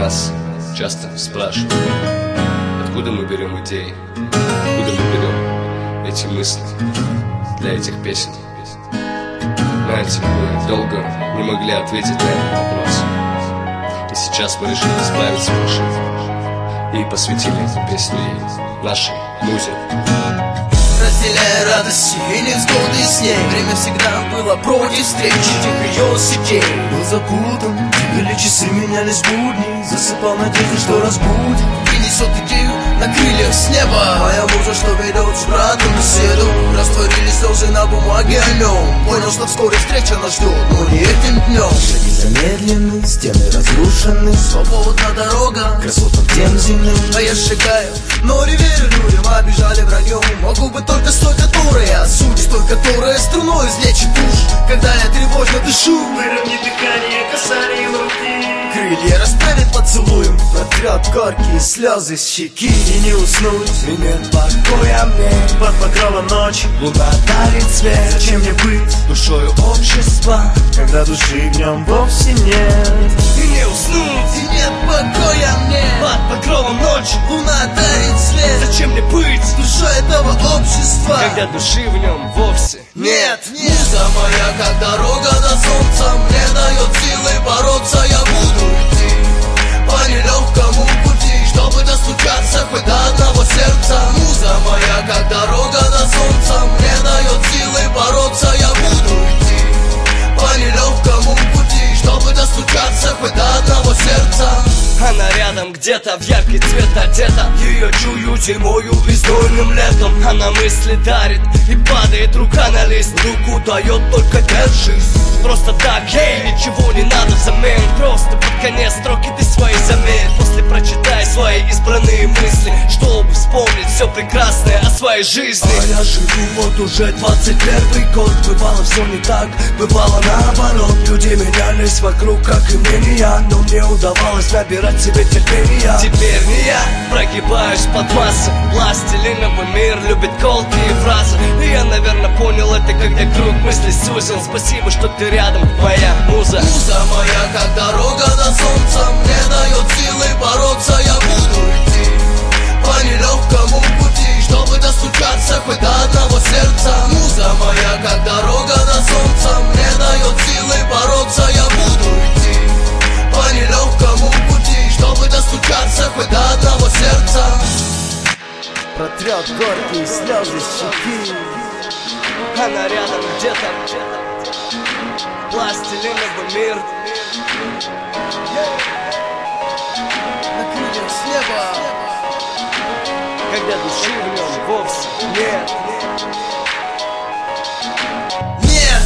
Нас часто спрашивают, откуда мы берем идеи, откуда мы берем эти мысли для этих песен. Знаете, мы долго не могли ответить на этот вопрос. И сейчас мы решили справиться с ошибкой и посвятили эту песню ей, нашей музе. Разделяя радости и невзгоды с ней, время всегда было против встречи тех ее сетей. Был запутан, или часы менялись будни, засыпал надежды, что разбудит, принесет идею на крыльях с неба. моя муза, что ведет с братом беседу. Растворились слезы на бумаге о нем. Понял, что вскоре встреча нас ждет, но не этим днем. Шаги замедлены, стены разрушены, Свободна дорога, красотам тем земным. а я сжигаю, но не верю людям, обижали враньем. Могу быть только с той, которая суть, с той, которая струной излечит душ. Когда я тревожно дышу, Выровни дыхание касанием руки. крылья расправит поцелуем. Протрет горькие слезы с щеки. И не уснуть, и нет покоя мне. Под покровом ночи луна дарит свет. Зачем мне быть душою общества, когда души в нем вовсе нет? И не уснуть, и нет покоя мне. Под покровом ночи Луна дарит свет. зачем мне быть Душой этого общества, когда души в нем вовсе нет. Муза моя, как дорога до солнца, мне дает силы бороться. Я буду идти по нелегкому пути, чтобы достучаться хоть до одного сердца. Муза моя, как дорога до солнца, мне дает силы бороться. Я буду идти по нелегкому пути, чтобы достучаться хоть до одного сердца. Она рядом где-то в яркий цвет одета. Ее чую зимою и знойным летом. Она мысли дарит и падает рука на лист. Руку дает, только держись. Просто так, ей ничего не надо взамен. Просто под конец строки ты свои заметь. После прочитай свои избранные мысли, чтобы вспомнить все прекрасное о своей жизни. А я живу вот уже 21 год. Бывало все не так, бывало наоборот. Люди менялись вокруг, как и мнения, но мне удавалось набирать себе терпения. Теперь не я прогибаюсь под массой. Пластилиновый мир любит колкие фразы. И я, наверное, понял это, когда круг мыслей сузил. Спасибо, что ты рядом, моя муза. Муза моя, как дорога до солнца, мне дает силы бороться. Я буду идти по нелегкому пути, чтобы достучаться хоть до одного сердца. Муза моя, как дорога до солнца, мне дает силы бороться. Я буду идти по нелегкому пути, чтобы достучаться хоть до одного сердца. Протрет горькие слезы с щеки. Она рядом где-то. Пластилиновый мир. На крыльях с неба, Когда души в нем вовсе нет. нет.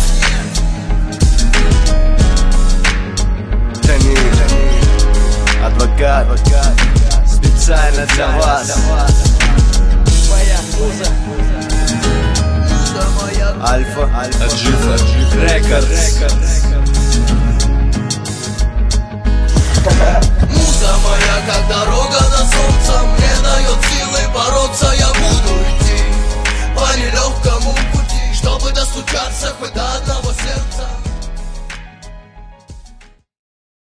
Танир, адвокат, специально для вас. Моя муза. Муза моя, Альфа, Аджифа Рекордс. муза моя, как дорога до солнца,